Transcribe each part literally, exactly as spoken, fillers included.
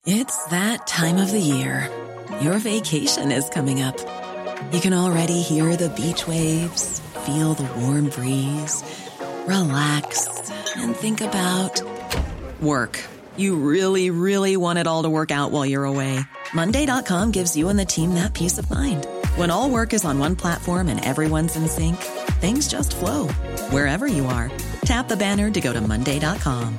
It's that time of the year. Your vacation is coming up. You can already hear the beach waves, feel the warm breeze, relax, and think about work. You really, really want it all to work out while you're away. Monday dot com gives you and the team that peace of mind. When all work is on one platform and everyone's in sync, things just flow. Wherever you are, tap the banner to go to Monday dot com.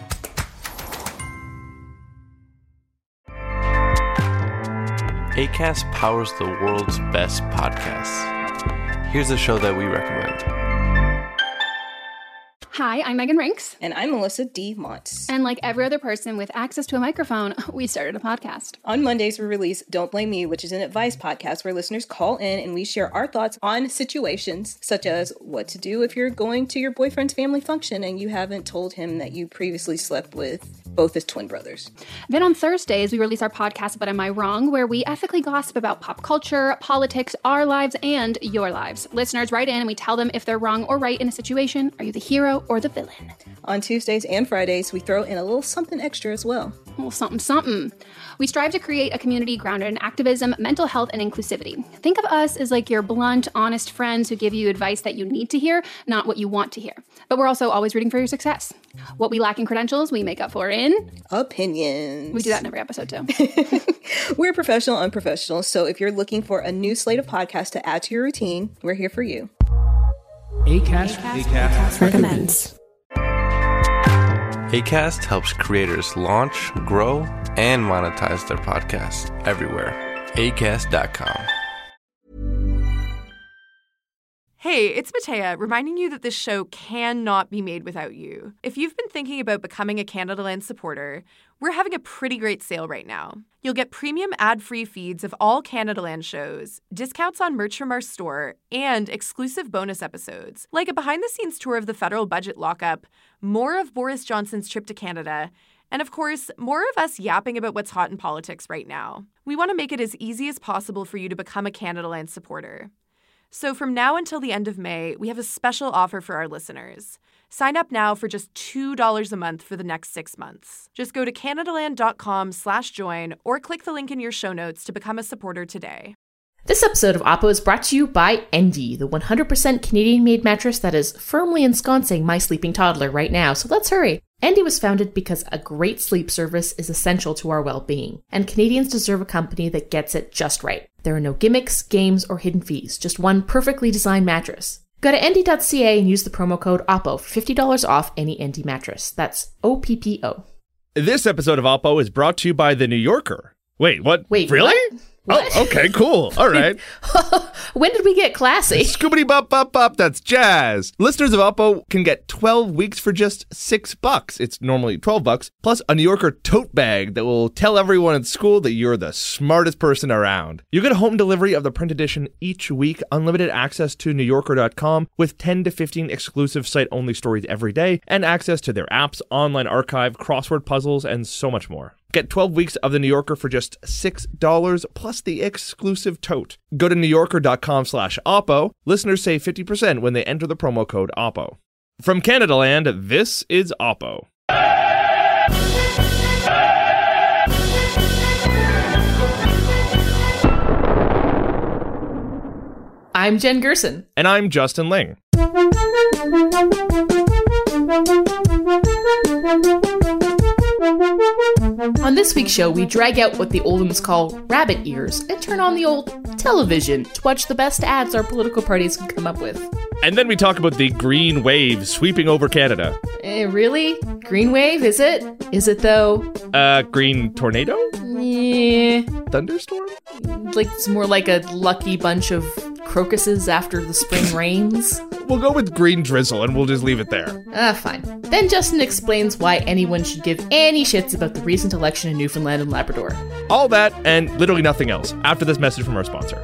Acast powers the world's best podcasts. Here's a show that we recommend. Hi, I'm Megan Rinks. And I'm Melissa D. Montz. And like every other person with access to a microphone, we started a podcast. On Mondays, we release Don't Blame Me, which is an advice podcast where listeners call in and we share our thoughts on situations such as what to do if you're going to your boyfriend's family function and you haven't told him that you previously slept with both his twin brothers. Then on Thursdays, we release our podcast, But Am I Wrong?, where we ethically gossip about pop culture, politics, our lives, and your lives. Listeners write in and we tell them if they're wrong or right in a situation. Are you the hero or the villain? On Tuesdays and Fridays, we throw in a little something extra as well. A little something, something. We strive to create a community grounded in activism, mental health, and inclusivity. Think of us as like your blunt, honest friends who give you advice that you need to hear, not what you want to hear. But we're also always rooting for your success. What we lack in credentials, we make up for in opinions. We do that in every episode, too. We're professional, unprofessional, so if you're looking for a new slate of podcasts to add to your routine, we're here for you. Acast, Acast, Acast recommends. Acast helps creators launch, grow, and monetize their podcasts everywhere. Acast dot com. Hey, it's Matea, reminding you that this show cannot be made without you. If you've been thinking about becoming a Canadaland supporter, we're having a pretty great sale right now. You'll get premium ad-free feeds of all Canadaland shows, discounts on merch from our store, and exclusive bonus episodes, like a behind-the-scenes tour of the federal budget lockup, more of Boris Johnson's trip to Canada, and of course, more of us yapping about what's hot in politics right now. We want to make it as easy as possible for you to become a Canadaland supporter. So from now until the end of May, we have a special offer for our listeners. Sign up now for just two dollars a month for the next six months. Just go to canadaland.com slash join or click the link in your show notes to become a supporter today. This episode of Oppo is brought to you by Endy, the one hundred percent Canadian-made mattress that is firmly ensconcing my sleeping toddler right now, so let's hurry. Endy was founded because a great sleep service is essential to our well-being, and Canadians deserve a company that gets it just right. There are no gimmicks, games, or hidden fees, just one perfectly designed mattress. Go to endy dot c a and use the promo code OPPO for fifty dollars off any Endy mattress. That's O P P O. This episode of Oppo is brought to you by The New Yorker. Wait, what? Wait, really? What? What? Oh, okay, cool. All right. When did we get classy? Scoobity bop bop bop. That's jazz. Listeners of Oppo can get twelve weeks for just six bucks. It's normally twelve bucks. Plus a New Yorker tote bag that will tell everyone at school that you're the smartest person around. You get a home delivery of the print edition each week, unlimited access to new yorker dot com with ten to fifteen exclusive site-only stories every day, and access to their apps, online archive, crossword puzzles, and so much more. Get twelve weeks of The New Yorker for just six dollars plus the exclusive tote. Go to new yorker dot com slash oppo. Listeners save fifty percent when they enter the promo code OPPO. From Canadaland, this is Oppo. I'm Jen Gerson. And I'm Justin Ling. On this week's show, we drag out what the old ones call rabbit ears and turn on the old television to watch the best ads our political parties can come up with. And then we talk about the green wave sweeping over Canada. Eh, really? Green wave, is it? Is it, though? Uh, green tornado? Yeah. Thunderstorm? Like, it's more like a lucky bunch of crocuses after the spring rains. We'll go with green drizzle, and we'll just leave it there. Ah, fine. Then Justin explains why anyone should give any shits about the recent election in Newfoundland and Labrador. All that, and literally nothing else, after this message from our sponsor.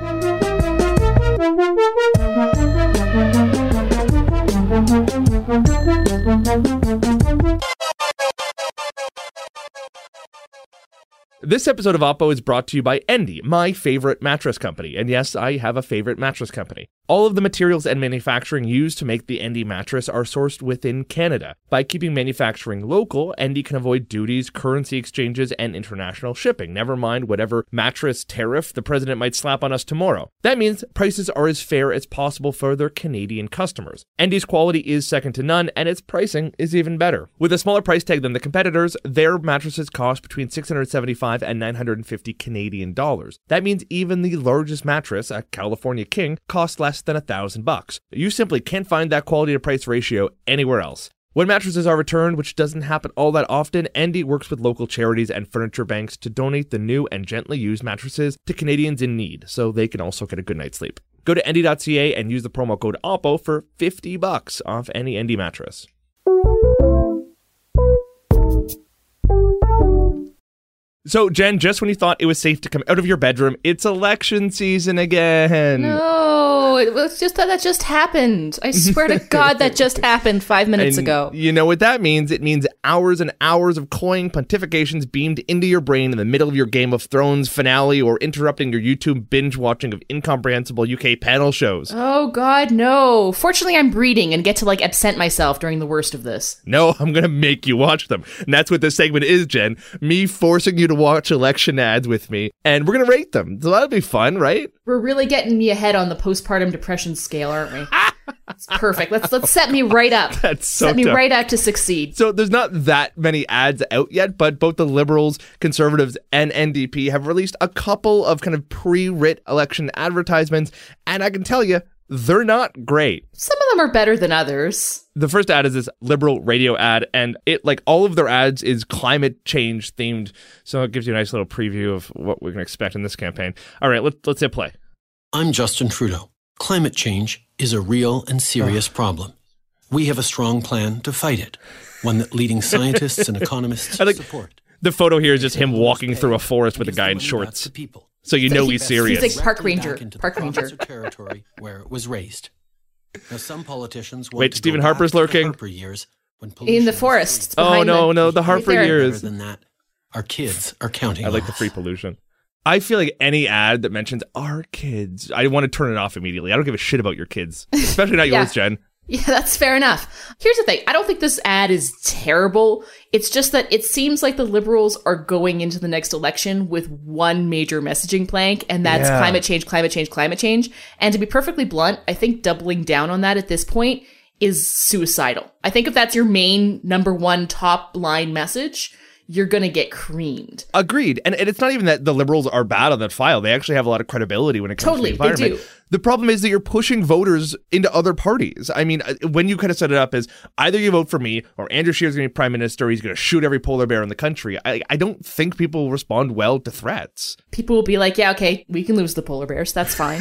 This episode of Oppo is brought to you by Endy, my favorite mattress company. And yes, I have a favorite mattress company. All of the materials and manufacturing used to make the Endy mattress are sourced within Canada. By keeping manufacturing local, Endy can avoid duties, currency exchanges, and international shipping, never mind whatever mattress tariff the president might slap on us tomorrow. That means prices are as fair as possible for their Canadian customers. Endy's quality is second to none, and its pricing is even better. With a smaller price tag than the competitors, their mattresses cost between six hundred seventy-five and nine hundred fifty Canadian dollars. That means even the largest mattress, a California King, costs less than a thousand bucks. You simply can't find that quality to price ratio anywhere else. When mattresses are returned, which doesn't happen all that often, Endy works with local charities and furniture banks to donate the new and gently used mattresses to Canadians in need, so they can also get a good night's sleep. Go to endy dot c a and use the promo code OPPO for fifty bucks off any Endy mattress. So, Jen, just when you thought it was safe to come out of your bedroom, it's election season again. No, it was just that that just happened. I swear to God, that just happened five minutes and ago. You know what that means? It means hours and hours of cloying pontifications beamed into your brain in the middle of your Game of Thrones finale or interrupting your YouTube binge watching of incomprehensible U K panel shows. Oh, God, no. Fortunately, I'm breeding and get to, like, absent myself during the worst of this. No, I'm going to make you watch them. And that's what this segment is, Jen. Me forcing you to watch election ads with me, and we're going to rate them. So that'll be fun, right? We're really getting me ahead on the postpartum depression scale, aren't we? It's perfect. Let's let's set me right up. That's so Set me tough. right up to succeed. So there's not that many ads out yet, but both the Liberals, Conservatives, and N D P have released a couple of kind of pre-writ election advertisements, and I can tell you, they're not great. Some of them are better than others. The first ad is this Liberal radio ad, and it, like all of their ads, is climate change themed. So it gives you a nice little preview of what we're going to expect in this campaign. All right, let, let's hit play. I'm Justin Trudeau. Climate change is a real and serious problem. We have a strong plan to fight it, one that leading scientists and economists like, support. The photo here is just him walking through a forest with a guy in shorts. So you know he's serious. He's like park ranger. Park ranger. Territory where it was raised. Now, some politicians Wait, Stephen Harper's lurking. Harper years when in the forest. Oh no, the, no, the Harper right years. Better than that, our kids are counting. I like the free pollution. I feel like any ad that mentions our kids, I want to turn it off immediately. I don't give a shit about your kids, especially not yeah. yours, Jen. Yeah, that's fair enough. Here's the thing. I don't think this ad is terrible. It's just that it seems like the Liberals are going into the next election with one major messaging plank, and that's yeah. climate change, climate change, climate change. And to be perfectly blunt, I think doubling down on that at this point is suicidal. I think if that's your main number one top line message, you're going to get creamed. Agreed. And, and it's not even that the Liberals are bad on that file. They actually have a lot of credibility when it comes totally, to the environment. They do. The problem is that you're pushing voters into other parties. I mean, when you kind of set it up as either you vote for me or Andrew Scheer's going to be prime minister, he's going to shoot every polar bear in the country. I, I don't think people will respond well to threats. People will be like, yeah, okay, we can lose the polar bears. That's fine.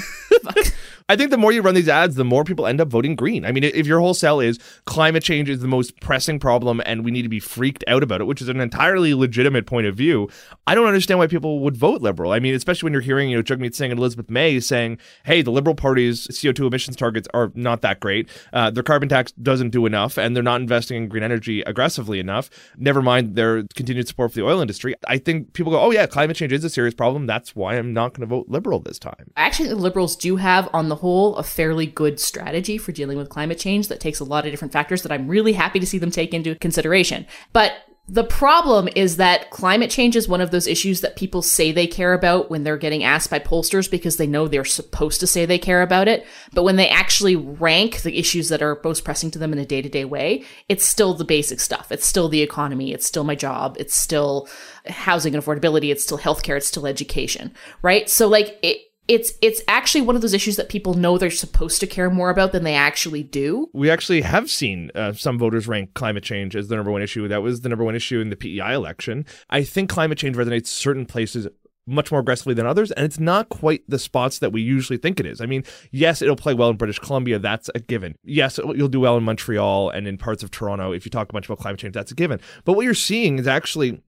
I think the more you run these ads, the more people end up voting green. I mean, if your whole sell is climate change is the most pressing problem and we need to be freaked out about it, which is an entirely legitimate point of view, I don't understand why people would vote Liberal. I mean, especially when you're hearing, you know, Jagmeet Singh and Elizabeth May saying, hey, the Liberal Party's C O two emissions targets are not that great. Uh, their carbon tax doesn't do enough, and they're not investing in green energy aggressively enough. Never mind their continued support for the oil industry. I think people go, oh yeah, climate change is a serious problem. That's why I'm not going to vote Liberal this time. Actually, the Liberals do have, on the whole, a fairly good strategy for dealing with climate change that takes a lot of different factors that I'm really happy to see them take into consideration. But the problem is that climate change is one of those issues that people say they care about when they're getting asked by pollsters because they know they're supposed to say they care about it. But when they actually rank the issues that are most pressing to them in a day-to-day way, it's still the basic stuff. It's still the economy. It's still my job. It's still housing and affordability. It's still healthcare. It's still education, right? So like it, It's it's actually one of those issues that people know they're supposed to care more about than they actually do. We actually have seen uh, some voters rank climate change as the number one issue. That was the number one issue in the P E I election. I think climate change resonates certain places much more aggressively than others, and it's not quite the spots that we usually think it is. I mean, yes, it'll play well in British Columbia. That's a given. Yes, you'll do well in Montreal and in parts of Toronto if you talk a bunch about climate change. That's a given. But what you're seeing is actually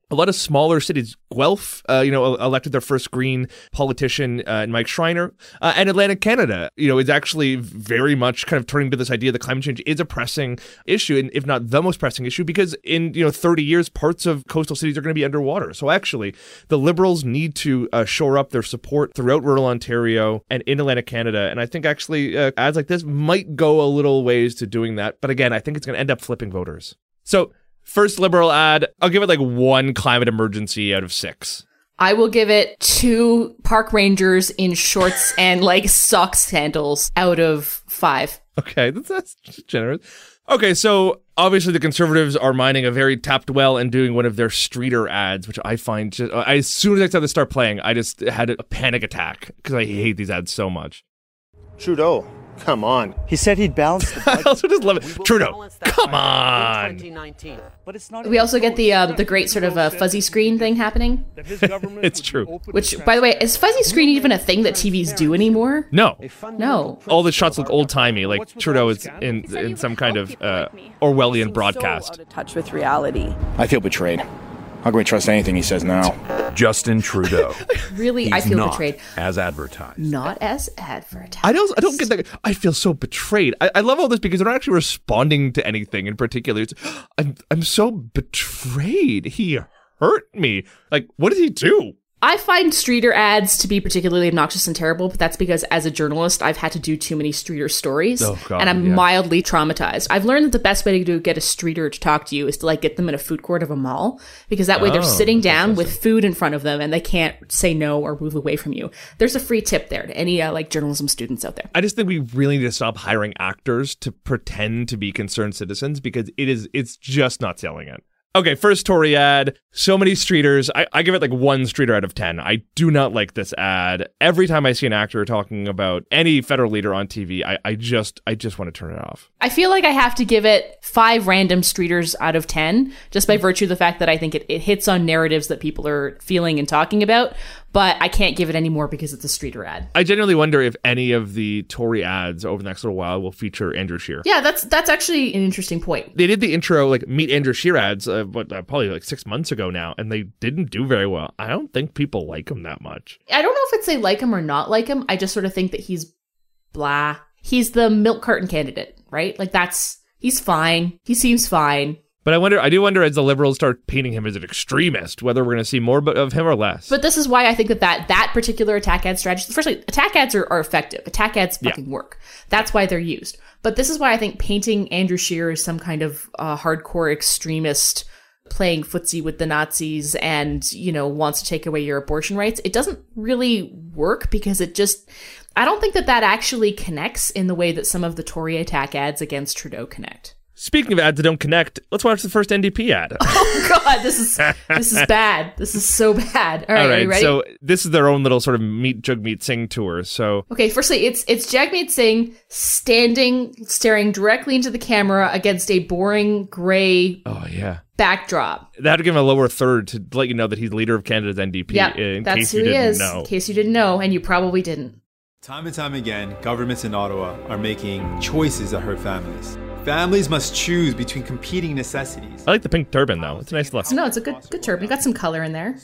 a lot of smaller cities, Guelph, uh, you know, elected their first Green politician, uh, Mike Schreiner, uh, and Atlantic Canada, you know, is actually very much kind of turning to this idea that climate change is a pressing issue, and if not the most pressing issue, because in, you know, thirty years, parts of coastal cities are going to be underwater. So actually, the Liberals need to uh, shore up their support throughout rural Ontario and in Atlantic Canada, and I think actually uh, ads like this might go a little ways to doing that. But again, I think it's going to end up flipping voters. So first Liberal ad, I'll give it like one climate emergency out of six. I will give it two park rangers in shorts and like sock sandals out of five. Okay, that's, that's generous. Okay, so obviously the Conservatives are mining a very tapped well and doing one of their streeter ads, which I find just, I, as soon as I saw this start playing, I just had a panic attack because I hate these ads so much. Trudeau. Come on. He said he'd balance the budget. I also just love it. Trudeau, come on. But it's not we also get the uh, the great sort of uh, fuzzy screen thing happening. It's true. Which, by the way, is fuzzy screen even a thing that T Vs do anymore? No. No. All the shots look old-timey, like Trudeau is in in some kind of uh, Orwellian broadcast. So out of touch with reality. I feel betrayed. How can we trust anything he says now? Justin Trudeau. Really, He's I feel not betrayed. As advertised. Not as advertised. I don't. I don't get that. I feel so betrayed. I, I love all this because they're not actually responding to anything in particular. It's, I'm. I'm so betrayed. He hurt me. Like, what did he do? I find streeter ads to be particularly obnoxious and terrible, but that's because as a journalist, I've had to do too many streeter stories, oh, God, and I'm yeah. mildly traumatized. I've learned that the best way to do, get a streeter to talk to you is to like get them in a food court of a mall, because that way oh, they're sitting down with food in front of them and they can't say no or move away from you. There's a free tip there to any uh, like journalism students out there. I just think we really need to stop hiring actors to pretend to be concerned citizens, because it is it's just not selling it. Okay, first Tory ad. So many streeters. I, I give it like one streeter out of ten. I do not like this ad. Every time I see an actor talking about any federal leader on T V, I, I just I just want to turn it off. I feel like I have to give it five random streeters out of ten, just by virtue of the fact that I think it, it hits on narratives that people are feeling and talking about. But I can't give it any more because it's a streeter ad. I genuinely wonder if any of the Tory ads over the next little while will feature Andrew Scheer. Yeah, that's that's actually an interesting point. They did the intro, like, Meet Andrew Scheer ads, uh, what, uh, probably like six months ago now, and they didn't do very well. I don't think people like him that much. I don't know if it's they like him or not like him. I just sort of think that he's blah. He's the milk carton candidate, right? Like, that's, he's fine. He seems fine. But I wonder, I do wonder as the Liberals start painting him as an extremist, whether we're going to see more of him or less. But this is why I think that that, that particular attack ad strategy, firstly, attack ads are, are effective. Attack ads fucking yeah. work. That's why they're used. But this is why I think painting Andrew Scheer as some kind of uh, hardcore extremist playing footsie with the Nazis and, you know, wants to take away your abortion rights, it doesn't really work, because it just, I don't think that that actually connects in the way that some of the Tory attack ads against Trudeau connect. Speaking of ads that don't connect, let's watch the first N D P ad. Oh God, this is this is bad. This is so bad. All right, All right, are you ready? So this is their own little sort of Meet Jagmeet Singh tour. So okay, firstly, it's it's Jagmeet Singh standing, staring directly into the camera against a boring gray. Oh yeah. Backdrop. They had to give him a lower third to let you know that he's leader of Canada's N D P. Yeah, in that's case who you he didn't is. know. In case you didn't know, and you probably didn't. Time and time again, governments in Ottawa are making choices that hurt families. Families must choose between competing necessities. I like the pink turban, though. It's a nice look. No, it's a good good turban. You got some color in there.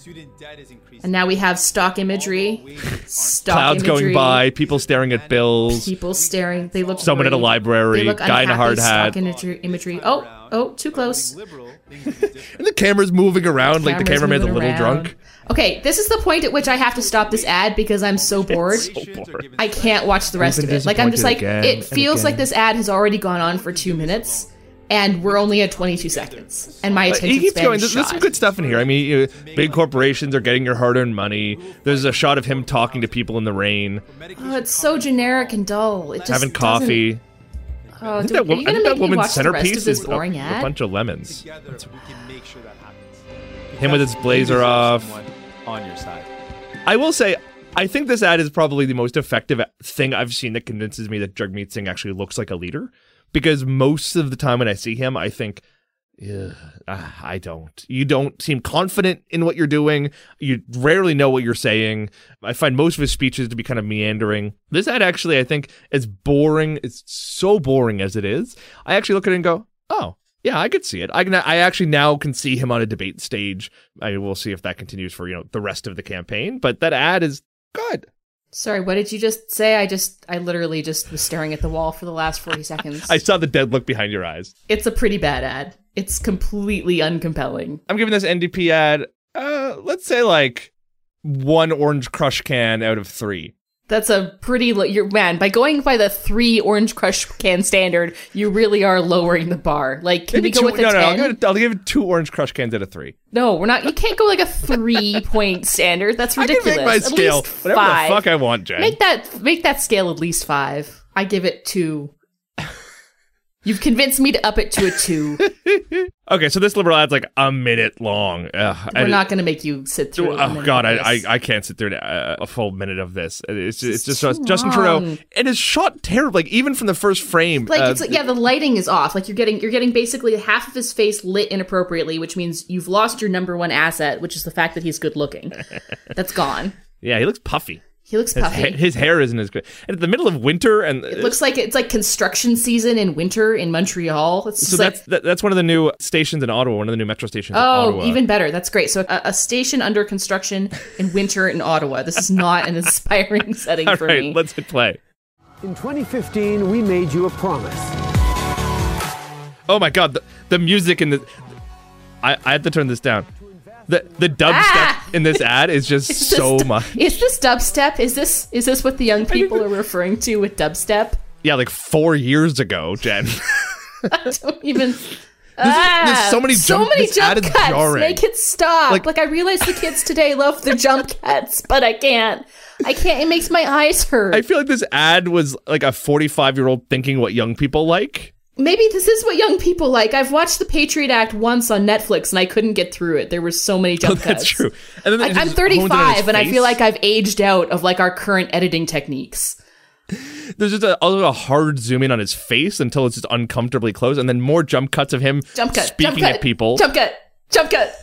And now we have stock imagery. Stock Clouds imagery. going by, people staring at bills. People staring. They look Someone worried. at a library, They look guy in a hard unhappy. hat. Stock imagery. imagery. Oh, oh, too close. And the camera's moving around, like the cameraman's a little around. drunk. Okay, this is the point at which I have to stop this ad because I'm so bored. So bored. I can't watch the rest I've of been it. Like, I'm just like, disappointed it again feels and like again. this ad has already gone on for two minutes. And we're only at twenty-two seconds. And my But attention he keeps span going. is There's, there's shot. some good stuff in here. I mean, you know, big corporations are getting your hard-earned money. There's a shot of him talking to people in the rain, Oh, it's so generic and dull. It just having doesn't- coffee. Oh, I think dude, that, are wo- you I gonna think make that me woman's watch the rest centerpiece of this is a, boring a ad? bunch of lemons. Together, we can make sure that happens. Him with his blazer off. On your side. I will say, I think this ad is probably the most effective thing I've seen that convinces me that Jagmeet Singh actually looks like a leader. Because most of the time when I see him, I think, yeah, I don't. You don't seem confident in what you're doing. You rarely know what you're saying. I find most of his speeches to be kind of meandering. This ad actually, I think, is boring. It's so boring as it is. I actually look at it and go, oh, Yeah, I could see it. I can. I actually now can see him on a debate stage. I will see if that continues for, you know, the rest of the campaign. But that ad is good. Sorry, what did you just say? I just, I literally just was staring at the wall for the last forty seconds. I saw the dead look behind your eyes. It's a pretty bad ad. It's completely uncompelling. I'm giving this N D P ad, uh, let's say like one Orange Crush can out of three. That's a pretty, lo- you're, man, by going by the three Orange Crush can standard, you really are lowering the bar. Like, can Maybe we go two, with a no, ten? no, I'll give, it, I'll give it two Orange Crush cans out of three. No, we're not, you can't go like a three-point standard. That's ridiculous. I can make my at scale least whatever five. the fuck I want, Jen. Make that, make that scale at least five. I give it two. You've convinced me to up it to a two. Okay, so this liberal ad's like a minute long. Ugh, We're I, not going to make you sit through. Oh God, I, I I can't sit through a, a full minute of this. It's it's, it's just too Justin long. Trudeau. It is shot terrible. Like even from the first frame. Like uh, it's like, yeah, the lighting is off. Like you're getting you're getting basically half of his face lit inappropriately, which means you've lost your number one asset, which is the fact that he's good looking. That's gone. Yeah, he looks puffy. He looks His, puffy. ha- his hair isn't as good. And at the middle of winter, and It looks like it's like construction season in winter in Montreal. It's so just like, that's that, that's one of the new stations in Ottawa. One of the new metro stations. in oh, Ottawa. even better. That's great. So a, a station under construction in winter in Ottawa. This is not an inspiring setting All for right, me. let's hit play. In twenty fifteen, we made you a promise. Oh my God, the, the music in the. I I had to turn this down. The the dubstep Ah! in this ad is just Is so this, much. Is this dubstep? Is this is this what the young people are referring to with dubstep? Yeah, like four years ago, Jen. I don't even. There's, ah, there's so many so jump, many this ad jump is cuts. jarring. Make it stop. Like- Like, I realize the kids today love the jump cuts, but I can't. I can't. It makes my eyes hurt. I feel like this ad was like a forty-five year old thinking what young people like. Maybe this is what young people like. I've watched The Patriot Act once on Netflix, and I couldn't get through it. There were so many jump Oh, that's cuts. true. And then Like, it I'm just hones in on his thirty-five, and I face. feel like I've aged out of like our current editing techniques. There's just a, also a hard zoom in on his face until it's just uncomfortably close, and then more jump cuts of him Jump cut. speaking jump cut, at people. Jump cut. Jump cut.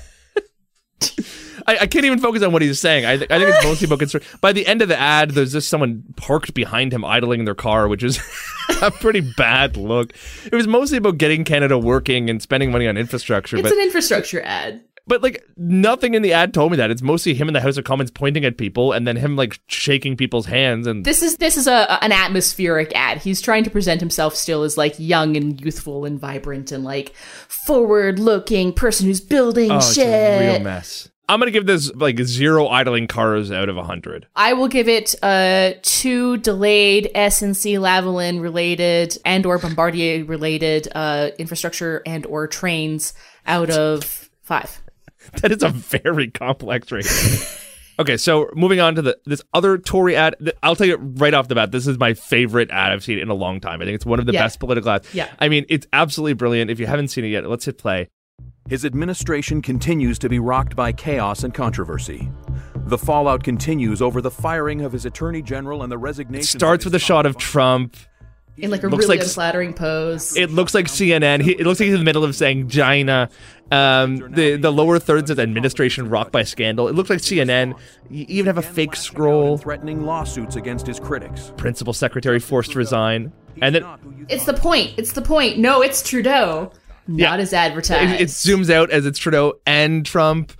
I, I can't even focus on what he's saying. I, th- I think it's mostly about concern. By the end of the ad, there's just someone parked behind him idling their car, which is a pretty bad look. It was mostly about getting Canada working and spending money on infrastructure. It's but, an infrastructure ad. but like nothing in the ad told me that. It's mostly him in the House of Commons pointing at people and then him like shaking people's hands. And This is this is a an atmospheric ad. He's trying to present himself still as like young and youthful and vibrant and like forward looking person who's building oh, shit. it's a real mess. I'm gonna give this like zero idling cars out of a hundred. I will give it uh two delayed S N C Lavalin related and or Bombardier related uh infrastructure and or trains out of five. That is a very complex rating. Okay, so moving on to the this other Tory ad. th- I'll tell you right off the bat, this is my favorite ad I've seen in a long time. I think it's one of the Yeah. best political ads. Yeah. I mean, it's absolutely brilliant. If you haven't seen it yet, let's hit play. His administration continues to be rocked by chaos and controversy. The fallout continues over the firing of his attorney general and the resignation. It starts with a shot of Trump. In like a Looks really like- unflattering pose. It looks like C N N. He, it looks like he's in the middle of saying China. Um, the the lower third says administration rocked by scandal. It looks like C N N. You even have a fake scroll. Threatening lawsuits against his critics. Principal secretary forced to resign. And then It's the point. It's the point. No, it's Trudeau. Not as advertised. It, it zooms out as it's Trudeau and Trump.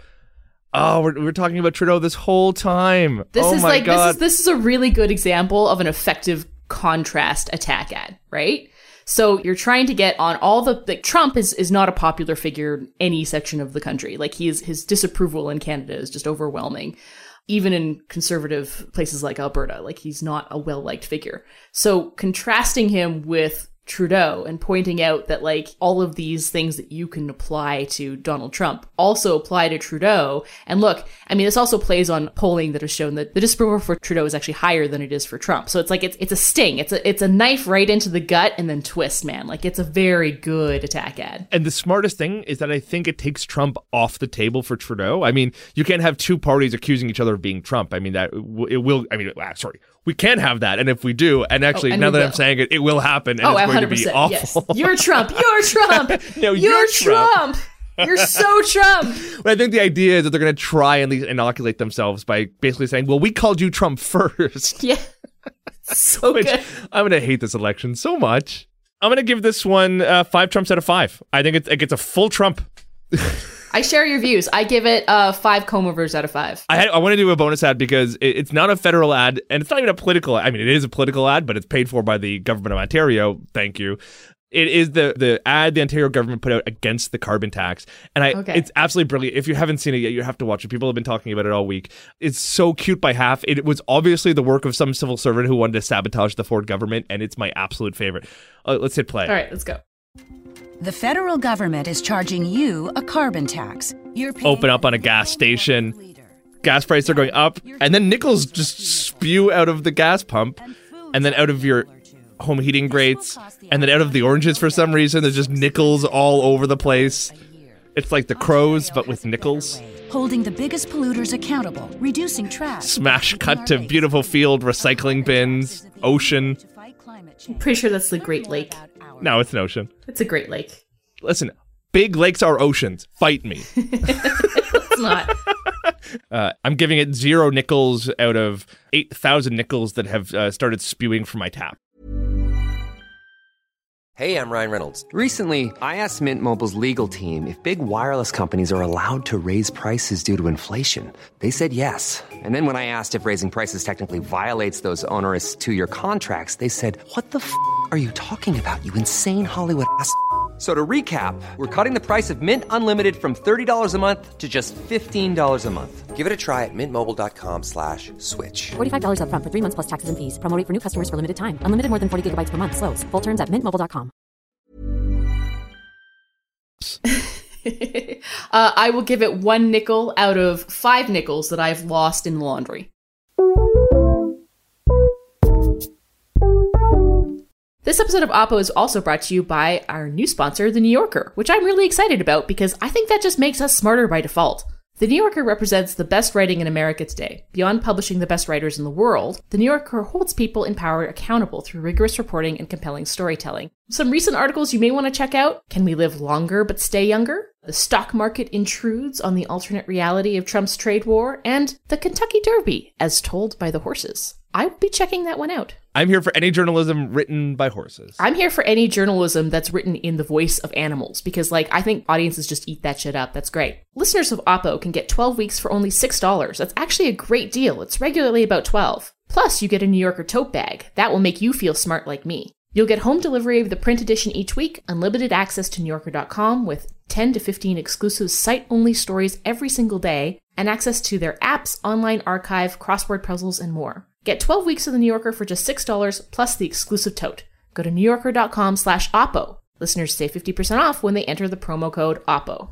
Oh, we're, we're talking about Trudeau this whole time. This oh is my like God. this is this is a really good example of an effective contrast attack ad, right? So you're trying to get on all the like Trump is is not a popular figure in any section of the country. Like he is his disapproval in Canada is just overwhelming. Even in conservative places like Alberta, like he's not a well-liked figure. So contrasting him with Trudeau and pointing out that like all of these things that you can apply to Donald Trump also apply to Trudeau. And look, I mean, this also plays on polling that has shown that the disapproval for Trudeau is actually higher than it is for Trump. So it's like, it's, it's a sting. It's a, it's a knife right into the gut and then twist, man. Like it's a very good attack ad. And the smartest thing is that I think it takes Trump off the table for Trudeau. I mean, you can't have two parties accusing each other of being Trump. I mean, that it will, I mean, ah, sorry, we can have that. And if we do, and actually, Oh, and now we that will. I'm saying it, it will happen. And Oh, it's going one hundred to be percent. awful. Yes. You're Trump. You're Trump. No, you're, you're Trump. Trump. You're so Trump. But I think the idea is that they're going to try and at least inoculate themselves by basically saying, well, we called you Trump first. Yeah. So Which good. I'm going to hate this election so much. I'm going to give this one uh, five Trumps out of five. I think it's, it gets a full Trump. I share your views. I give it uh, five comb-overs out of five. I, had, I want to do a bonus ad because it, it's not a federal ad, and it's not even a political ad. I mean, it is a political ad, but it's paid for by the government of Ontario. Thank you. It is the the ad the Ontario government put out against the carbon tax. And I, okay. It's absolutely brilliant. If you haven't seen it yet, you have to watch it. People have been talking about it all week. It's so cute by half. It was obviously the work of some civil servant who wanted to sabotage the Ford government, and it's my absolute favorite. Uh, let's hit play. All right, let's go. The federal government is charging you a carbon tax. You're Open up on a gas station. Gas prices are going up, and then nickels just spew out of the gas pump, and then out of your home heating grates, and then out of the oranges for some reason. There's just nickels all over the place. It's like the Crows, but with nickels. Holding the biggest polluters accountable, reducing trash. Smash cut to beautiful field, recycling bins, ocean. I'm pretty sure that's the Great Lake. No, it's an ocean. It's a Great Lake. Listen, big lakes are oceans. Fight me. It's not. Uh, I'm giving it zero nickels out of eight thousand nickels that have uh, started spewing from my tap. Hey, I'm Ryan Reynolds. Recently, I asked Mint Mobile's legal team if big wireless companies are allowed to raise prices due to inflation. They said yes. And then when I asked if raising prices technically violates those onerous two-year contracts, they said, what the f*** are you talking about, you insane Hollywood ass f- So to recap, we're cutting the price of Mint Unlimited from thirty dollars a month to just fifteen dollars a month. Give it a try at mintmobile.com slash switch. forty-five dollars up front for three months plus taxes and fees. Promo rate for new customers for limited time. Unlimited more than forty gigabytes per month. Slows full terms at mint mobile dot com. uh, I will give it one nickel out of five nickels that I've lost in the laundry. This episode of Oppo is also brought to you by our new sponsor, The New Yorker, which I'm really excited about because I think that just makes us smarter by default. The New Yorker represents the best writing in America today. Beyond publishing the best writers in the world, The New Yorker holds people in power accountable through rigorous reporting and compelling storytelling. Some recent articles you may want to check out: Can we live longer but stay younger? The stock market intrudes on the alternate reality of Trump's trade war, and the Kentucky Derby, as told by the horses. I will be checking that one out. I'm here for any journalism written by horses. I'm here for any journalism that's written in the voice of animals, because, like, I think audiences just eat that shit up. That's great. Listeners of Oppo can get twelve weeks for only six dollars. That's actually a great deal. It's regularly about twelve dollars. Plus, you get a New Yorker tote bag. That will make you feel smart like me. You'll get home delivery of the print edition each week, unlimited access to New Yorker dot com with ten to fifteen exclusive site-only stories every single day, and access to their apps, online archive, crossword puzzles, and more. Get twelve weeks of The New Yorker for just six dollars plus the exclusive tote. Go to New Yorker dot com slash Oppo. Listeners save fifty percent off when they enter the promo code Oppo.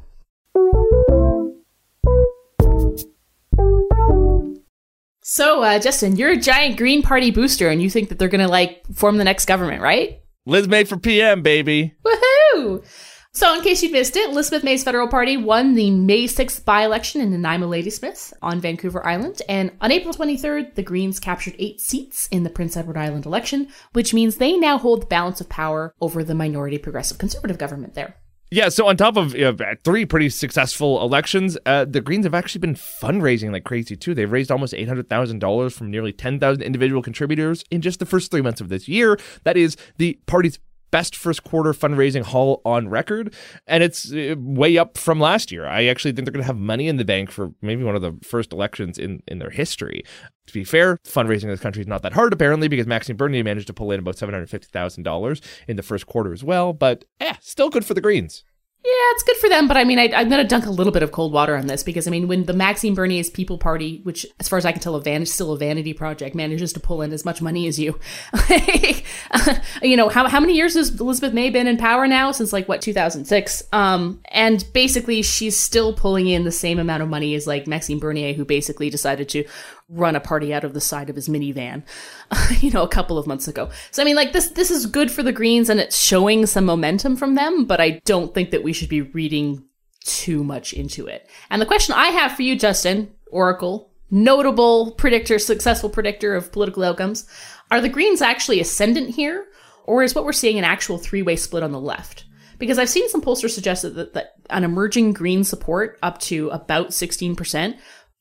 So, uh, Justin, you're a giant Green Party booster, and you think that they're going to, like, form the next government, right? Liz May for P M, baby. Woohoo! So, in case you missed it, Elizabeth May's Federal Party won the May sixth by-election in Nanaimo Ladysmith on Vancouver Island, and on April twenty-third, the Greens captured eight seats in the Prince Edward Island election, which means they now hold the balance of power over the minority Progressive Conservative government there. Yeah, so on top of uh, three pretty successful elections, uh, the Greens have actually been fundraising like crazy, too. They've raised almost eight hundred thousand dollars from nearly ten thousand individual contributors in just the first three months of this year. That is the party's best first quarter fundraising haul on record, and it's uh, way up from last year. I actually think they're going to have money in the bank for maybe one of the first elections in, in their history. To be fair, fundraising in this country is not that hard, apparently, because Maxime Bernier managed to pull in about seven hundred fifty thousand dollars in the first quarter as well, but eh, still good for the Greens. Yeah, it's good for them, but I mean, I, I'm going to dunk a little bit of cold water on this because, I mean, when the Maxime Bernier's People Party, which, as far as I can tell, a van- still a vanity project, manages to pull in as much money as you, you know, how how many years has Elizabeth May been in power now? Since, like, what, two thousand six? Um, and basically, she's still pulling in the same amount of money as, like, Maxime Bernier, who basically decided to run a party out of the side of his minivan, you know, a couple of months ago. So, I mean, like, this this is good for the Greens, and it's showing some momentum from them, but I don't think that we should be reading too much into it. And the question I have for you, Justin, Oracle, notable predictor, successful predictor of political outcomes, are the Greens actually ascendant here, or is what we're seeing an actual three-way split on the left? Because I've seen some pollsters suggest that, that an emerging Green support up to about sixteen percent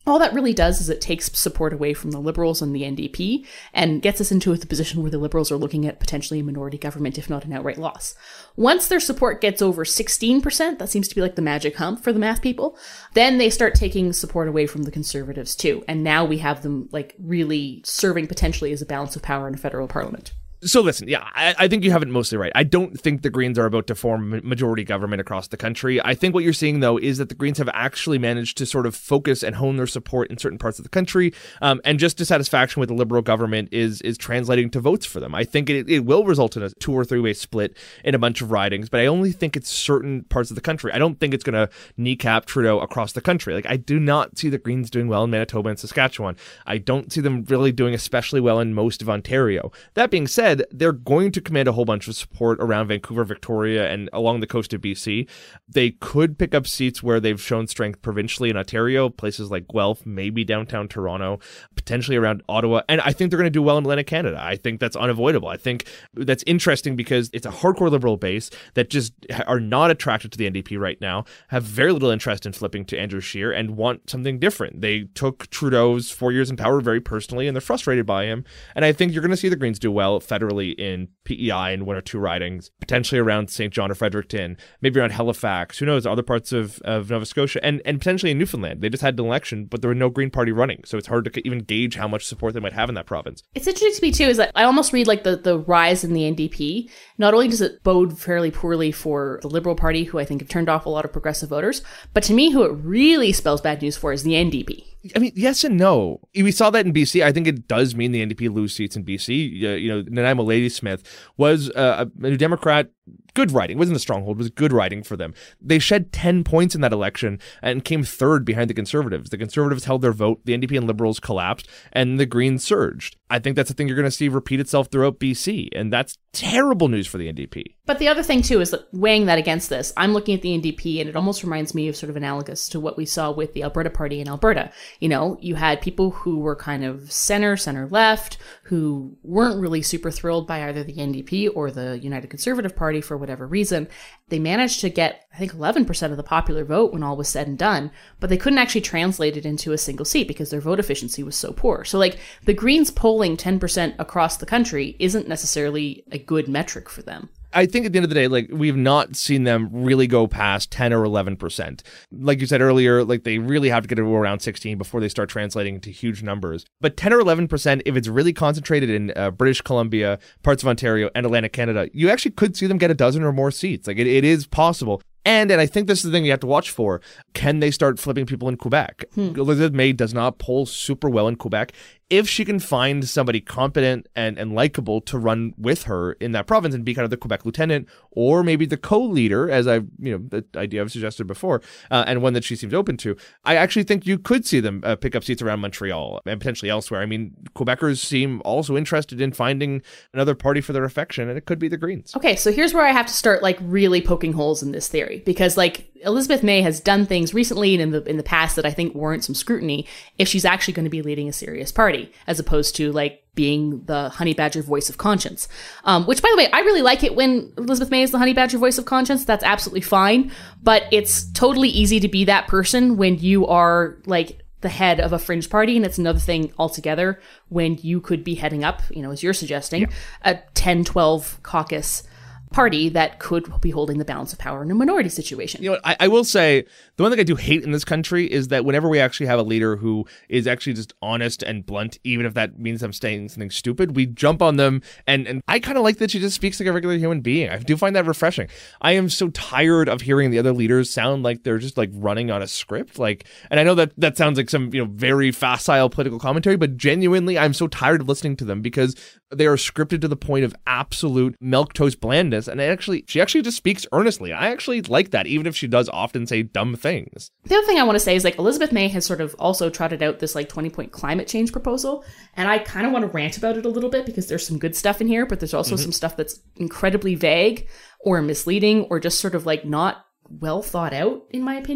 All that really does is it takes support away from the Liberals and the N D P and gets us into a position where the Liberals are looking at potentially a minority government, if not an outright loss. Once their support gets over sixteen percent, that seems to be like the magic hump for the math people, then they start taking support away from the Conservatives too. And now we have them like really serving potentially as a balance of power in a federal parliament. So listen, yeah, I, I think you have it mostly right. I don't think the Greens are about to form a majority government across the country. I think what you're seeing, though, is that the Greens have actually managed to sort of focus and hone their support in certain parts of the country. Um, and just dissatisfaction with the Liberal government is is translating to votes for them. I think it, it will result in a two or three way split in a bunch of ridings, but I only think it's certain parts of the country. I don't think it's going to kneecap Trudeau across the country. Like, I do not see the Greens doing well in Manitoba and Saskatchewan. I don't see them really doing especially well in most of Ontario. That being said, they're going to command a whole bunch of support around Vancouver, Victoria, and along the coast of B C. They could pick up seats where they've shown strength provincially in Ontario, places like Guelph, maybe downtown Toronto, potentially around Ottawa. And I think they're going to do well in Atlantic Canada. I think that's unavoidable. I think that's interesting because it's a hardcore Liberal base that just are not attracted to the N D P right now, have very little interest in flipping to Andrew Scheer, and want something different. They took Trudeau's four years in power very personally, and they're frustrated by him. And I think you're going to see the Greens do well federally in P E I in one or two ridings, potentially around Saint John or Fredericton, maybe around Halifax, who knows, other parts of, of Nova Scotia, and, and potentially in Newfoundland. They just had an election, but there were no Green Party running, so it's hard to even gauge how much support they might have in that province. It's interesting to me, too, is that I almost read like the, the rise in the N D P. Not only does it bode fairly poorly for the Liberal Party, who I think have turned off a lot of progressive voters, but to me, who it really spells bad news for is the N D P. I mean, yes and no. We saw that in B C. I think it does mean the N D P lose seats in B C. Uh, you know, Nanaimo Ladysmith was uh, a New Democrat. Good writing. It wasn't a stronghold. It was good writing for them. They shed ten points in that election and came third behind the Conservatives. The Conservatives held their vote. The N D P and Liberals collapsed, and the Greens surged. I think that's the thing you're going to see repeat itself throughout B C, and that's terrible news for the N D P. But the other thing, too, is that weighing that against this, I'm looking at the N D P, and it almost reminds me of sort of analogous to what we saw with the Alberta Party in Alberta. You know, you had people who were kind of center, center-left, who weren't really super thrilled by either the N D P or the United Conservative Party for whatever reason. They managed to get, I think, eleven percent of the popular vote when all was said and done, but they couldn't actually translate it into a single seat because their vote efficiency was so poor. So, like, the Greens polling ten percent across the country isn't necessarily a good metric for them. I think at the end of the day, like, we've not seen them really go past ten or eleven percent. Like you said earlier, like, they really have to get to around sixteen before they start translating into huge numbers. But ten or eleven percent, if it's really concentrated in uh, British Columbia, parts of Ontario, and Atlantic Canada, you actually could see them get a dozen or more seats. Like, it, it is possible. And and I think this is the thing you have to watch for. Can they start flipping people in Quebec? Hmm. Elizabeth May does not poll super well in Quebec. If she can find somebody competent and, and likable to run with her in that province and be kind of the Quebec lieutenant, or maybe the co-leader, as I, you know, the idea I've suggested before, uh, and one that she seems open to, I actually think you could see them uh, pick up seats around Montreal and potentially elsewhere. I mean, Quebecers seem also interested in finding another party for their affection, and it could be the Greens. Okay, so here's where I have to start, like, really poking holes in this theory, because, like, Elizabeth May has done things recently and in the in the past that I think warrant some scrutiny if she's actually going to be leading a serious party, as opposed to, like, being the honey badger voice of conscience. Um, which, by the way, I really like it when Elizabeth May is the honey badger voice of conscience. That's absolutely fine. But it's totally easy to be that person when you are, like, the head of a fringe party, and it's another thing altogether when you could be heading up, you know, as you're suggesting, yeah. a ten, twelve caucus party that could be holding the balance of power in a minority situation. You know, I, I will say the one thing I do hate in this country is that whenever we actually have a leader who is actually just honest and blunt, even if that means I'm saying something stupid, we jump on them. And, and I kind of like that she just speaks like a regular human being. I do find that refreshing. I am so tired of hearing the other leaders sound like they're just like running on a script. Like, and I know that that sounds like some, you know, very facile political commentary, but genuinely, I'm so tired of listening to them because they are scripted to the point of absolute milquetoast blandness. And actually, she actually just speaks earnestly. I actually like that, even if she does often say dumb things. The other thing I want to say is, like, Elizabeth May has sort of also trotted out this, like, twenty-point climate change proposal. And I kind of want to rant about it a little bit because there's some good stuff in here, but there's also mm-hmm. some stuff that's incredibly vague or misleading or just sort of, like, not well thought out, in my opinion.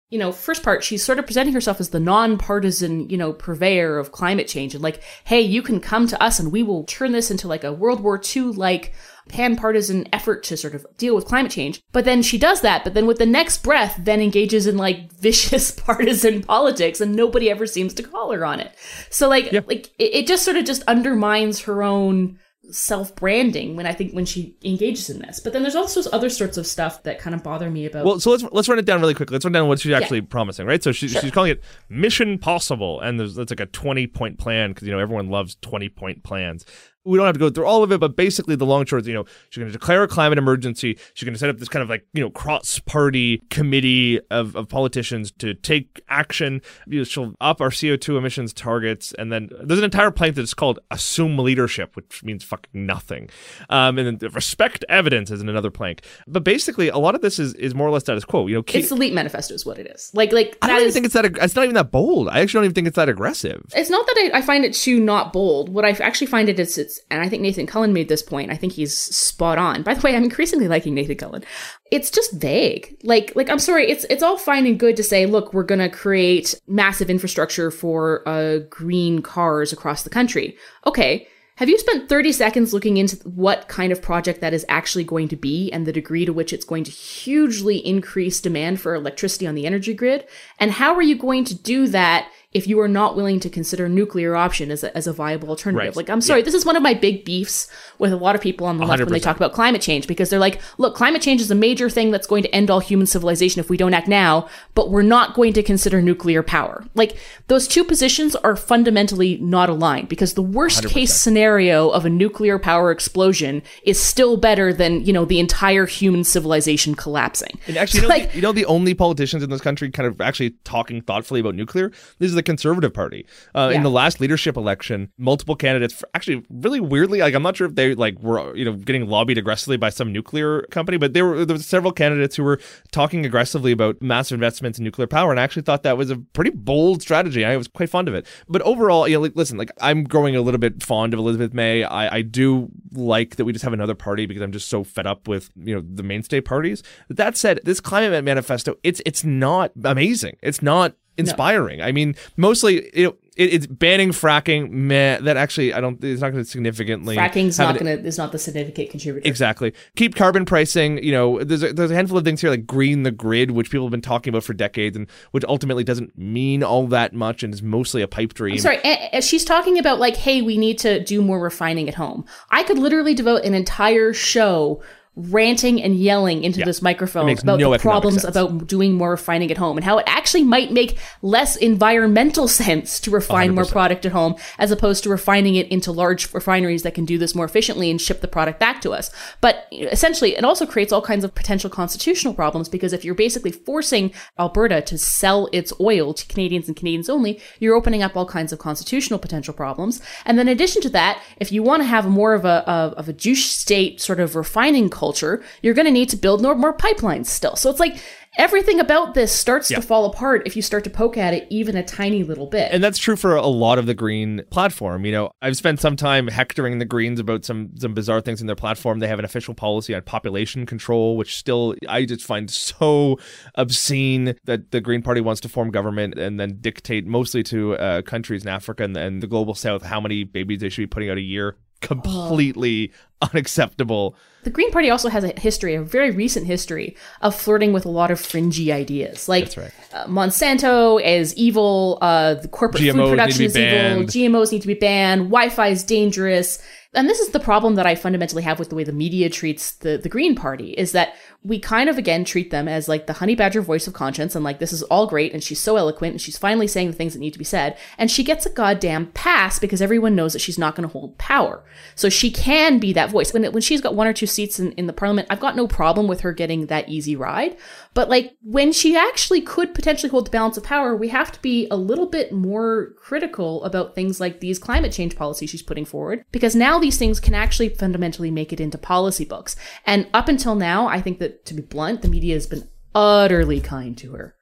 you know, first part, she's sort of presenting herself as the nonpartisan, you know, purveyor of climate change and like, hey, you can come to us and we will turn this into like a World War Two like pan-partisan effort to sort of deal with climate change. But then she does that, but then with the next breath then engages in like vicious partisan politics and nobody ever seems to call her on it. So like, yeah. like it, it just sort of just undermines her own self-branding when I think when she engages in this. But then there's also other sorts of stuff that kind of bother me about. Well, so let's let's run it down really quickly. Let's run down what she's actually Yeah. promising, right? So she, Sure. she's calling it Mission Possible, and there's that's like a twenty point plan because you know everyone loves twenty point plans. We don't have to go through all of it, but basically the long short is, you know, she's going to declare a climate emergency. She's going to set up this kind of like, you know, cross-party committee of, of politicians to take action. You know, she'll up our C O two emissions targets. And then there's an entire plank that's called Assume Leadership, which means fucking nothing. Um, and then Respect Evidence is in another plank. But basically, a lot of this is, is more or less status quo. You know, keep, It's the Leap Manifesto is what it is. Like, like I don't that even is- think it's that, ag- it's not even that bold. I actually don't even think it's that aggressive. It's not that I, I find it too not bold. What I actually find it is, it's, and I think Nathan Cullen made this point. I think he's spot on. By the way, I'm increasingly liking Nathan Cullen. It's just vague. Like, like I'm sorry, it's it's all fine and good to say, look, we're going to create massive infrastructure for uh, green cars across the country. Okay. Have you spent thirty seconds looking into what kind of project that is actually going to be and the degree to which it's going to hugely increase demand for electricity on the energy grid? And how are you going to do that if you are not willing to consider nuclear option as a, as a viable alternative? Right. Like, I'm sorry, Yeah. this is one of my big beefs with a lot of people on the left one hundred when they percent. talk about climate change, because they're like, look, climate change is a major thing that's going to end all human civilization if we don't act now, but we're not going to consider nuclear power. Like, those two positions are fundamentally not aligned, because the worst one hundred case percent. scenario of a nuclear power explosion is still better than, you know, the entire human civilization collapsing. And actually, So, you know, like, the, you know, the only politicians in this country kind of actually talking thoughtfully about nuclear, this is the Conservative Party. Uh, Yeah. In the last leadership election, multiple candidates, for, actually, really weirdly, like I'm not sure if they like were, you know, getting lobbied aggressively by some nuclear company, but there were there were several candidates who were talking aggressively about massive investments in nuclear power, and I actually thought that was a pretty bold strategy. I was quite fond of it. But overall, you know, like, listen, like I'm growing a little bit fond of Elizabeth May. I, I do like that we just have another party because I'm just so fed up with, you know, the mainstay parties. That said, this climate manifesto, it's it's not amazing. It's not inspiring. I mean, mostly you know, it, it's banning fracking. Meh, that actually I don't. It's not going to significantly. fracking's have not an- going to is not the significant contributor. Exactly. Keep carbon pricing. You know, there's a, there's a handful of things here like green the grid, which people have been talking about for decades, and which ultimately doesn't mean all that much and is mostly a pipe dream. I'm sorry, a- a- she's talking about like, hey, we need to do more refining at home. I could literally devote an entire show ranting and yelling into Yeah. this It microphone makes about no the economic problems sense. about doing more refining at home and how it actually might make less environmental sense to refine more one hundred percent. product at home as opposed to refining it into large refineries that can do this more efficiently and ship the product back to us. But essentially, it also creates all kinds of potential constitutional problems, because if you're basically forcing Alberta to sell its oil to Canadians and Canadians only, you're opening up all kinds of constitutional potential problems. And then in addition to that, if you want to have more of a, of, of a juice state sort of refining culture, you're going to need to build more, more pipelines still. So it's like everything about this starts Yeah. to fall apart if you start to poke at it even a tiny little bit. And that's true for a lot of the Green platform. You know, I've spent some time hectoring the Greens about some some bizarre things in their platform. They have an official policy on population control, which still I just find so obscene that the Green Party wants to form government and then dictate mostly to uh, countries in Africa and, and the global south how many babies they should be putting out a year. Completely unacceptable. The Green Party also has a history, a very recent history, of flirting with a lot of fringy ideas. Like That's right. uh, Monsanto is evil, uh, the corporate G M Os food production need is to be evil, banned. G M Os need to be banned, Wi-Fi is dangerous. And this is the problem that I fundamentally have with the way the media treats the, the Green Party, is that we kind of, again, treat them as like the honey badger voice of conscience, and like, this is all great, and she's so eloquent, and she's finally saying the things that need to be said, and she gets a goddamn pass because everyone knows that she's not going to hold power. So she can be that voice. When, when she's got one or two seats in, in the parliament, I've got no problem with her getting that easy ride. But like, when she actually could potentially hold the balance of power, we have to be a little bit more critical about things like these climate change policies she's putting forward, because now these things can actually fundamentally make it into policy books. And up until now, I think that, to be blunt, the media has been utterly kind to her.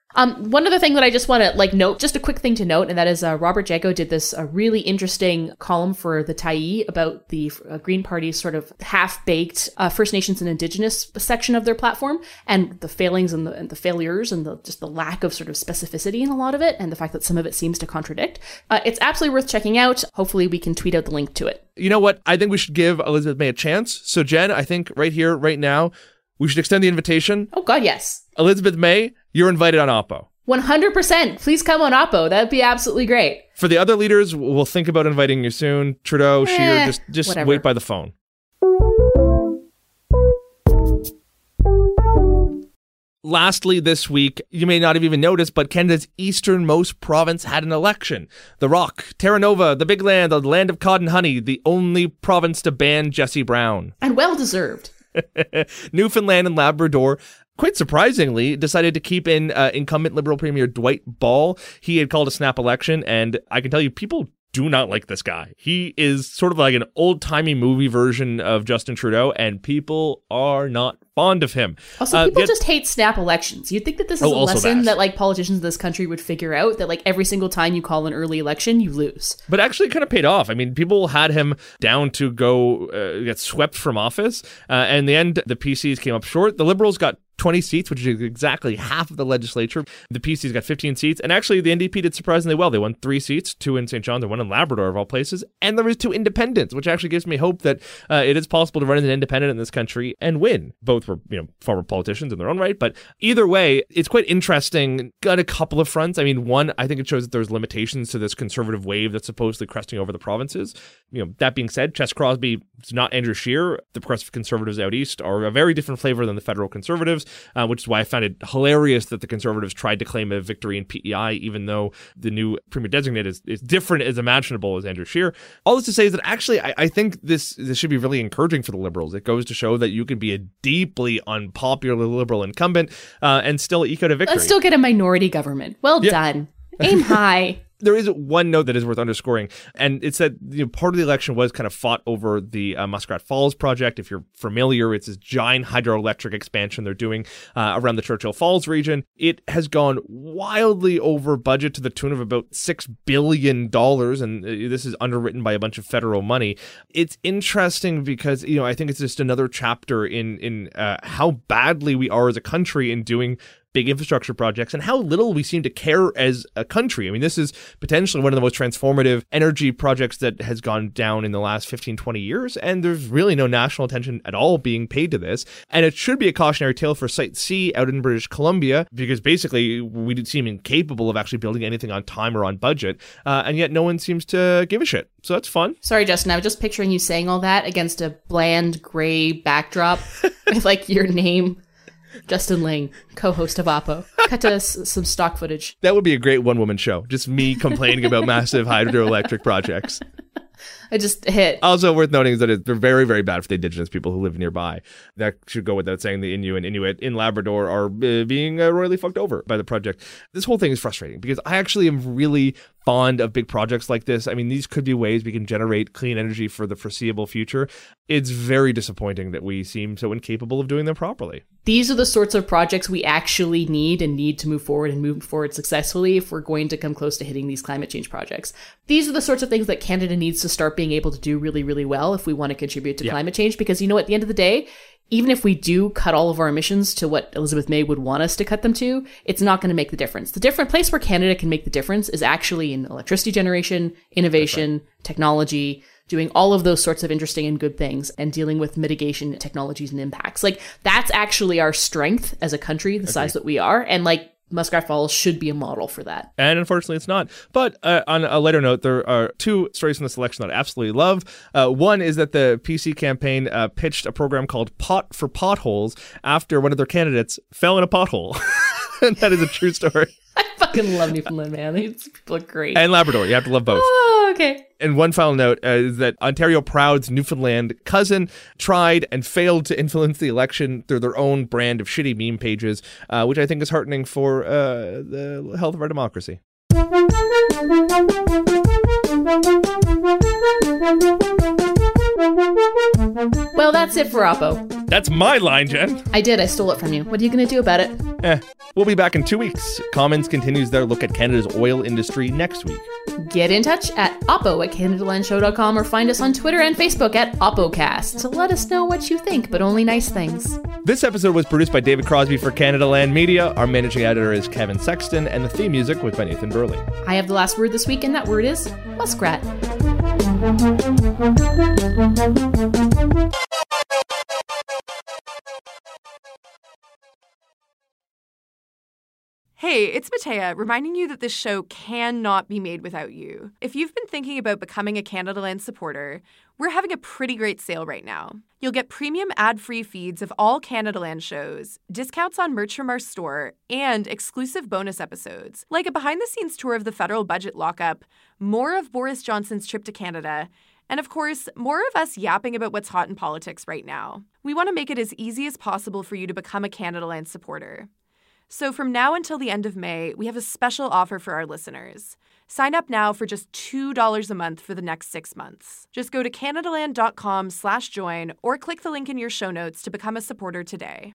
Um, one other thing that I just want to like note, just a quick thing to note, and that is uh, Robert Jago did this uh, really interesting column for the Tyee about the uh, Green Party's sort of half-baked uh, First Nations and Indigenous section of their platform, and the failings and the, and the failures and the, just the lack of sort of specificity in a lot of it, and the fact that some of it seems to contradict. Uh, it's absolutely worth checking out. Hopefully we can tweet out the link to it. You know what? I think we should give Elizabeth May a chance. So Jen, I think right here, right now, we should extend the invitation. Oh God, yes. Elizabeth May, you're invited on Oppo. one hundred percent. Please come on Oppo. That'd be absolutely great. For the other leaders, we'll think about inviting you soon. Trudeau, eh, Scheer, just, just wait by the phone. Lastly, this week, you may not have even noticed, but Canada's easternmost province had an election. The Rock, Terra Nova, the Big Land, the land of cod and honey, the only province to ban Jesse Brown. And well deserved. Newfoundland and Labrador, quite surprisingly, decided to keep in uh, incumbent Liberal Premier Dwight Ball. He had called a snap election, and I can tell you, people do not like this guy. He is sort of like an old-timey movie version of Justin Trudeau, and people are not fond of him. Also, uh, people yet- just hate snap elections. You'd think that this is Oh, a also lesson that. that like politicians in this country would figure out, that like every single time you call an early election, you lose. But actually kind of paid off. I mean, people had him down to go uh, get swept from office. Uh, and in the end, the P Cs came up short. The Liberals got twenty seats, which is exactly half of the legislature. The P Cs got fifteen seats. And actually, the N D P did surprisingly well. They won three seats, two in Saint John's and one in Labrador, of all places. And there was two independents, which actually gives me hope that uh, it is possible to run as an independent in this country and win. Both were, you know, former politicians in their own right. But either way, it's quite interesting on a couple of fronts. I mean, one, I think it shows that there's limitations to this conservative wave that's supposedly cresting over the provinces. You know, that being said, Ches Crosby is not Andrew Scheer. The progressive conservatives out east are a very different flavor than the federal conservatives. Uh, which is why I found it hilarious that the Conservatives tried to claim a victory in P E I, even though the new Premier Designate is, is different as imaginable as Andrew Scheer. All this to say is that actually I, I think this, this should be really encouraging for the Liberals. It goes to show that you can be a deeply unpopular Liberal incumbent uh, and still eke out a victory. Let's still get a minority government. Well Yeah. done. Aim high. There is one note that is worth underscoring, and it's that you know, part of the election was kind of fought over the uh, Muskrat Falls project. If you're familiar, it's this giant hydroelectric expansion they're doing uh, around the Churchill Falls region. It has gone wildly over budget to the tune of about six billion dollars, and this is underwritten by a bunch of federal money. It's interesting because, you know, I think it's just another chapter in, in uh, how badly we are as a country in doing big infrastructure projects and how little we seem to care as a country. I mean, this is potentially one of the most transformative energy projects that has gone down in the last fifteen, twenty years, and there's really no national attention at all being paid to this. And it should be a cautionary tale for Site C out in British Columbia, because basically we seem incapable of actually building anything on time or on budget, uh, and yet no one seems to give a shit. So that's fun. Sorry, Justin, I was just picturing you saying all that against a bland gray backdrop with like your name. Justin Ling, co-host of Oppo. Cut to s- some stock footage. That would be a great one-woman show. Just me complaining about massive hydroelectric projects. I just hit. Also worth noting is that it, they're very, very bad for the Indigenous people who live nearby. That should go without saying. The Innu and Inuit in Labrador are uh, being uh, royally fucked over by the project. This whole thing is frustrating because I actually am really fond of big projects like this. I mean, these could be ways we can generate clean energy for the foreseeable future. It's very disappointing that we seem so incapable of doing them properly. These are the sorts of projects we actually need and need to move forward and move forward successfully if we're going to come close to hitting these climate change projects. These are the sorts of things that Canada needs to start being able to do really, really well if we want to contribute to Yeah. climate change. Because, you know, at the end of the day, even if we do cut all of our emissions to what Elizabeth May would want us to cut them to, it's not going to make the difference. The different place where Canada can make the difference is actually in electricity generation, innovation, technology, doing all of those sorts of interesting and good things, and dealing with mitigation technologies and impacts. Like, that's actually our strength as a country, the size that we are. And like, Muskrat Falls should be a model for that. And unfortunately, it's not. But uh, on a lighter note, there are two stories from this election that I absolutely love. Uh, one is that the P C campaign uh, pitched a program called Pot for Potholes after one of their candidates fell in a pothole. And that is a true story. I fucking love Newfoundland, man. These people are great. And Labrador. You have to love both. Oh, okay. And one final note uh, is that Ontario Proud's Newfoundland cousin tried and failed to influence the election through their own brand of shitty meme pages, uh, which I think is heartening for uh, the health of our democracy. Well, that's it for Oppo. That's my line, Jen. I did. I stole it from you. What are you going to do about it? Eh, we'll be back in two weeks. Commons continues their look at Canada's oil industry next week. Get in touch at oppo at canada land show dot com or find us on Twitter and Facebook at OppoCast to let us know what you think, but only nice things. This episode was produced by David Crosby for Canada Land Media. Our managing editor is Kevin Sexton, and the theme music was by Nathan Burley. I have the last word this week, and that word is muskrat. Hey, it's Matea, reminding you that this show cannot be made without you. If you've been thinking about becoming a Canada Land supporter, we're having a pretty great sale right now. You'll get premium ad-free feeds of all Canada Land shows, discounts on merch from our store, and exclusive bonus episodes, like a behind-the-scenes tour of the federal budget lockup, more of Boris Johnson's trip to Canada, and of course, more of us yapping about what's hot in politics right now. We want to make it as easy as possible for you to become a Canada Land supporter. So from now until the end of May, we have a special offer for our listeners. Sign up now for just two dollars a month for the next six months. Just go to canadaland.com slash join or click the link in your show notes to become a supporter today.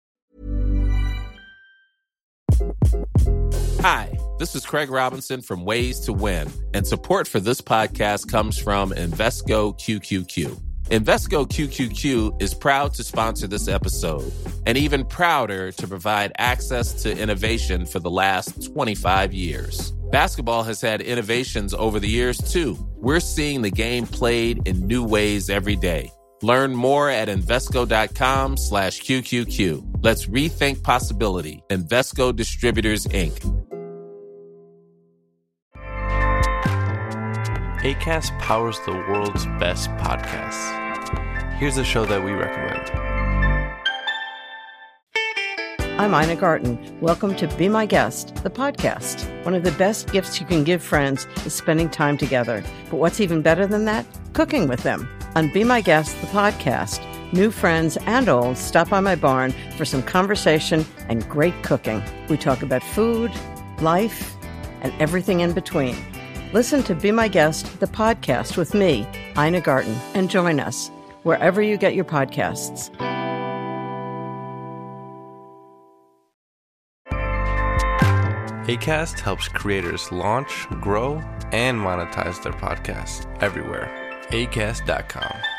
Hi, this is Craig Robinson from Ways to Win, and support for this podcast comes from Invesco Q Q Q. Invesco Q Q Q is proud to sponsor this episode, and even prouder to provide access to innovation for the last twenty-five years. Basketball has had innovations over the years, too. We're seeing the game played in new ways every day. Learn more at Invesco.com slash QQQ. Let's rethink possibility. Invesco Distributors, Incorporated. Acast powers the world's best podcasts. Here's a show that we recommend. I'm Ina Garten. Welcome to Be My Guest, the podcast. One of the best gifts you can give friends is spending time together. But what's even better than that? Cooking with them. On Be My Guest, the podcast, new friends and old stop by my barn for some conversation and great cooking. We talk about food, life, and everything in between. Listen to Be My Guest, the podcast with me, Ina Garten, and join us wherever you get your podcasts. Acast helps creators launch, grow, and monetize their podcasts everywhere. acast dot com.